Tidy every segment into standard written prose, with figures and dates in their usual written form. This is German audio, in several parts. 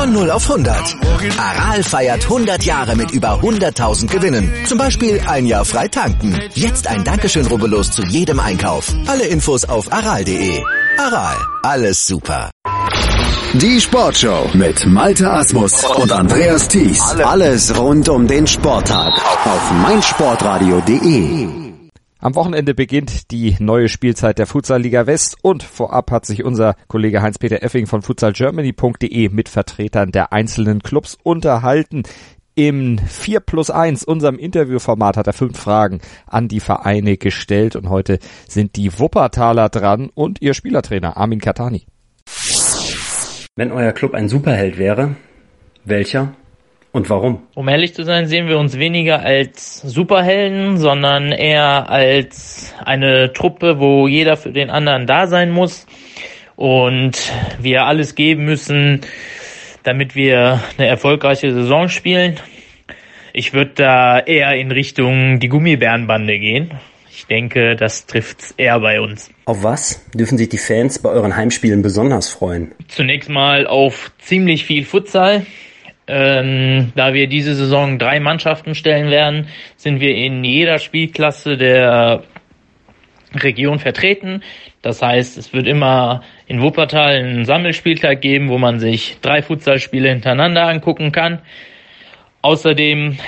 Von 0 auf 100. Aral feiert 100 Jahre mit über 100.000 Gewinnen. Zum Beispiel ein Jahr frei tanken. Jetzt ein Dankeschön, rubbellos zu jedem Einkauf. Alle Infos auf aral.de. Aral, alles super. Die Sportshow mit Malte Asmus und Andreas Thies. Alles rund um den Sporttag auf meinsportradio.de. Am Wochenende beginnt die neue Spielzeit der Futsal-Liga West und vorab hat sich unser Kollege Heinz-Peter Effing von futsalgermany.de mit Vertretern der einzelnen Clubs unterhalten. Im 4+1, unserem Interviewformat, hat er 5 Fragen an die Vereine gestellt und heute sind die Wuppertaler dran und ihr Spielertrainer Armin Katani. Wenn euer Club ein Superheld wäre, welcher und warum? Um ehrlich zu sein, sehen wir uns weniger als Superhelden, sondern eher als eine Truppe, wo jeder für den anderen da sein muss und wir alles geben müssen, damit wir eine erfolgreiche Saison spielen. Ich würde da eher in Richtung die Gummibärenbande gehen. Ich denke, das trifft's eher bei uns. Auf was dürfen sich die Fans bei euren Heimspielen besonders freuen? Zunächst mal auf ziemlich viel Futsal. Da wir diese Saison 3 Mannschaften stellen werden, sind wir in jeder Spielklasse der Region vertreten. Das heißt, es wird immer in Wuppertal einen Sammelspieltag geben, wo man sich 3 Futsalspiele hintereinander angucken kann. Außerdem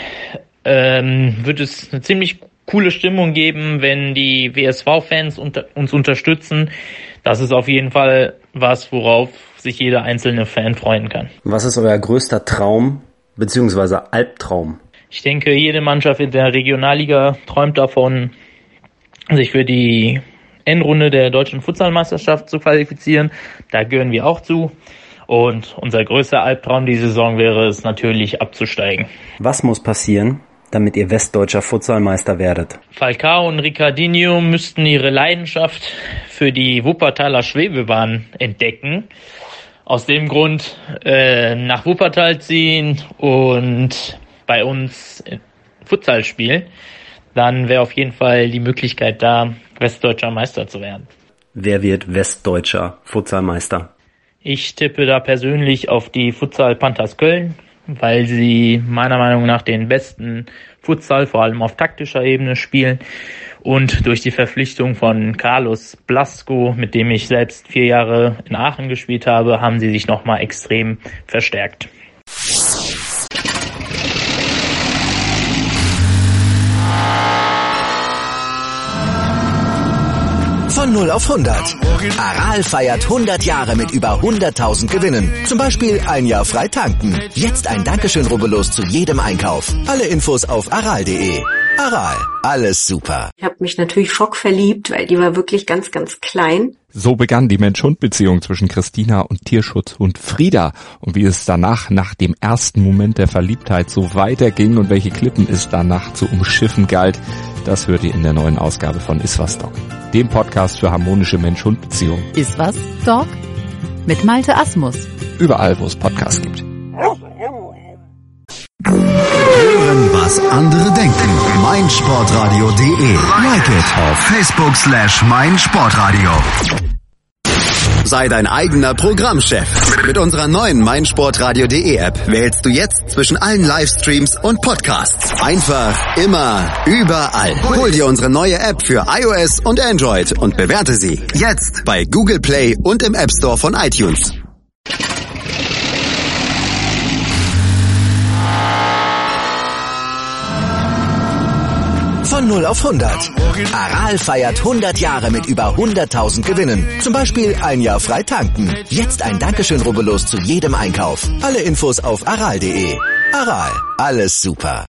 wird es eine ziemlich coole Stimmung geben, wenn die WSV-Fans uns unterstützen. Das ist auf jeden Fall was, worauf sich jeder einzelne Fan freuen kann. Was ist euer größter Traum bzw. Albtraum? Ich denke, jede Mannschaft in der Regionalliga träumt davon, sich für die Endrunde der deutschen Futsalmeisterschaft zu qualifizieren. Da gehören wir auch zu. Und unser größter Albtraum die Saison wäre es natürlich abzusteigen. Was muss passieren, damit ihr westdeutscher Futsalmeister werdet? Falcao und Ricardinho müssten ihre Leidenschaft für die Wuppertaler Schwebebahn entdecken. Aus dem Grund nach Wuppertal ziehen und bei uns Futsal spielen. Dann wäre auf jeden Fall die Möglichkeit da, westdeutscher Meister zu werden. Wer wird westdeutscher Futsalmeister? Ich tippe da persönlich auf die Futsal Panthers Köln, weil sie meiner Meinung nach den besten Futsal, vor allem auf taktischer Ebene, spielen. Und durch die Verpflichtung von Carlos Blasco, mit dem ich selbst 4 Jahre in Aachen gespielt habe, haben sie sich nochmal extrem verstärkt. Von 0 auf 100. Aral feiert 100 Jahre mit über 100.000 Gewinnen. Zum Beispiel ein Jahr frei tanken. Jetzt ein Dankeschön, rubbellos zu jedem Einkauf. Alle Infos auf aral.de. Aral, alles super. Ich habe mich natürlich schockverliebt, weil die war wirklich ganz, ganz klein. So begann die Mensch-Hund-Beziehung zwischen Christina und Tierschutzhund Frieda. Und wie es danach, nach dem ersten Moment der Verliebtheit, so weiterging und welche Klippen es danach zu umschiffen galt, das hört ihr in der neuen Ausgabe von Iswas Dog, dem Podcast für harmonische Mensch-Hund-Beziehungen. Iswas Dog mit Malte Asmus. Überall, wo es Podcasts gibt. Hören, was andere denken. meinsportradio.de. Like it auf Facebook/meinsportradio. Sei dein eigener Programmchef. Mit unserer neuen meinsportradio.de App wählst du jetzt zwischen allen Livestreams und Podcasts. Einfach, immer, überall. Hol dir unsere neue App für iOS und Android und bewerte sie jetzt bei Google Play und im App Store von iTunes. Von 0 auf 100. Aral feiert 100 Jahre mit über 100.000 Gewinnen. Zum Beispiel ein Jahr frei tanken. Jetzt ein Dankeschön, rubbellos zu jedem Einkauf. Alle Infos auf aral.de. Aral, alles super.